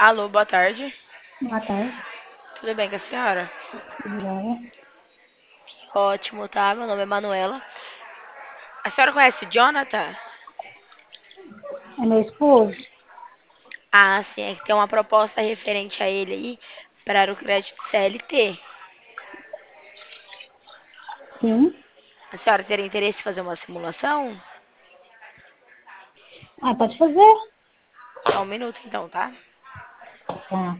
Alô, boa tarde. Boa tarde, Tudo bem com a senhora? tudo jóia? Ótimo, tá? Meu nome é Manuela. A senhora conhece Jonathan? É meu esposo? Ah, sim, é que tem uma proposta referente a ele aí para o crédito CLT. Sim. A senhora teria interesse em fazer uma simulação? Ah, pode fazer? Só um minuto então, tá? Tá.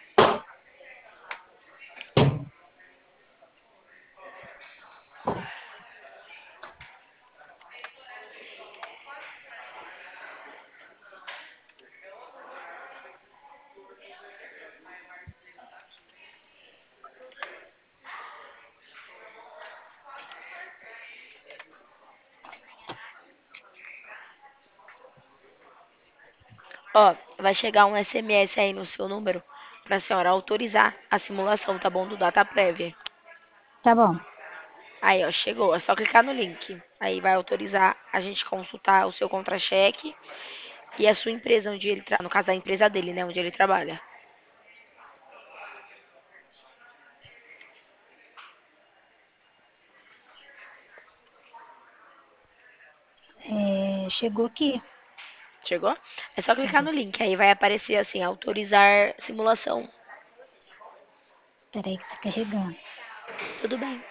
Ó, vai chegar um SMS aí no seu número para a senhora autorizar a simulação, tá bom? Do Data Prévia. Tá bom. Aí, ó, chegou. É só clicar no link. Aí vai autorizar a gente consultar o seu contra-cheque e a sua empresa onde ele no caso a empresa dele, né, onde ele trabalha. Chegou aqui. Chegou? É só clicar Chegou. no link, aí vai aparecer assim, autorizar simulação. Peraí que tá carregando. Tudo bem.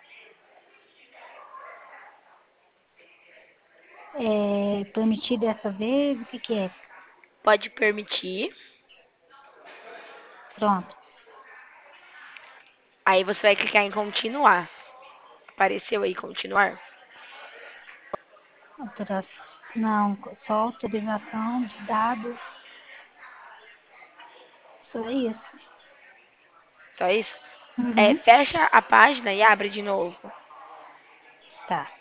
Permitido dessa vez? O que que é? Pode permitir. Pronto. Aí você vai clicar em continuar. Apareceu aí continuar? Alteração. Não, só autorização de dados. Só isso. Só isso? É, Uhum. fecha a página e abre de novo. Tá.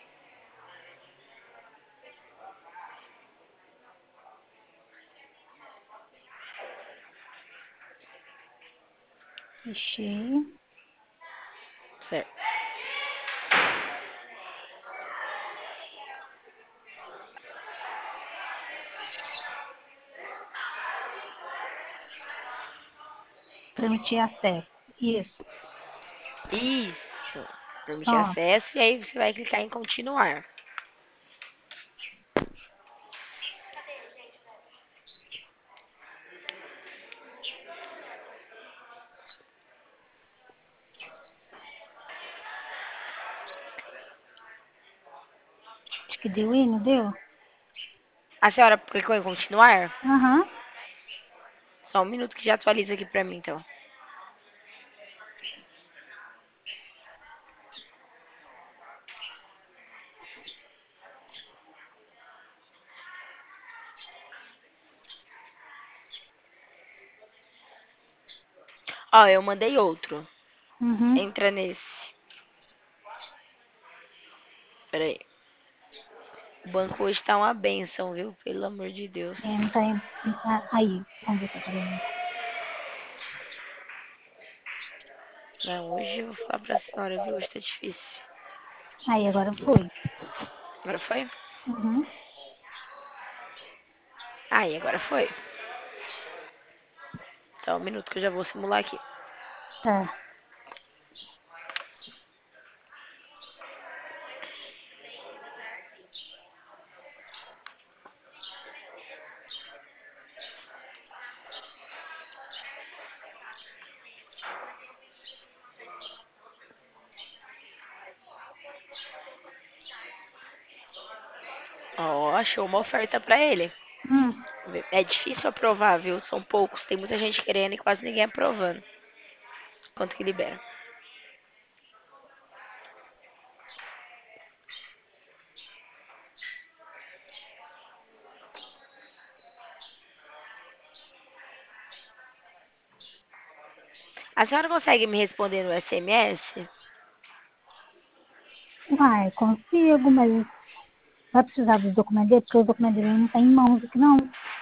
Fechei. Certo. Permitir acesso. Isso. Isso. Permitir Pronto. acesso e aí você vai clicar em continuar. Acho que deu aí, não deu? A senhora clicou em continuar? Aham. Só um minuto que já atualiza aqui pra mim, então. Ó, eu mandei outro. Uhum. Entra nesse. Pera aí. O banco hoje tá uma benção, viu? Pelo amor de Deus. Não tá indo. Aí. Vamos ver se aparece. Não, hoje eu vou falar pra senhora, viu? Hoje tá difícil. Aí, agora foi. Agora foi? Uhum. Aí, agora foi. Só um minuto que eu já vou simular aqui. Tá. Ó, achou uma oferta pra ele. Hum. É difícil aprovar, viu? São poucos. Tem muita gente querendo e quase ninguém aprovando. Quanto que libera? A senhora consegue me responder no SMS? Vai, consigo, mas vai precisar dos documentos dele, porque os documentos dele não tá em mãos aqui, não.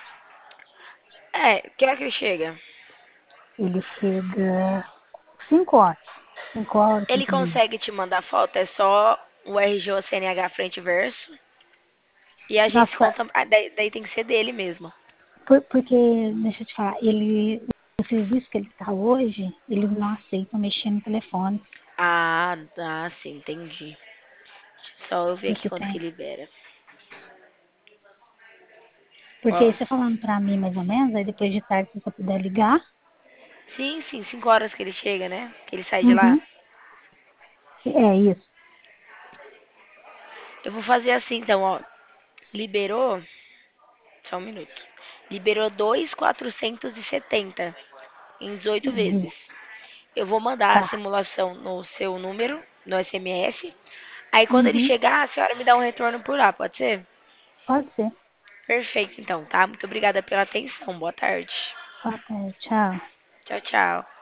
É, que hora que ele chega? Ele chega 5 horas. 5 horas, Ele 5h30. consegue te mandar foto? É só o RG ou CNH frente e verso. E a gente se Nossa, conta. Ah, daí tem que ser dele mesmo. Porque, deixa eu te falar, o serviço que ele está hoje, eles não aceitam mexer no telefone. Ah, tá, sim, entendi. Só eu ver aqui Porque quanto que tem. libera. Porque Ó, aí você falando pra mim mais ou menos, aí depois de tarde, se você puder ligar. sim, sim, 5 horas que ele chega, né? Que ele sai de lá. Uhum. É isso. Eu vou fazer assim, então, ó. Liberou, só um minuto. Liberou 2.470 em 18 Uhum. vezes. Eu vou mandar a Tá. simulação no seu número, no SMS. Aí quando ele Uhum. chegar, a senhora me dá um retorno por lá, pode ser? Pode ser. Perfeito, então, tá? Muito obrigada pela atenção. Boa tarde. Até. Tchau. Tchau, tchau.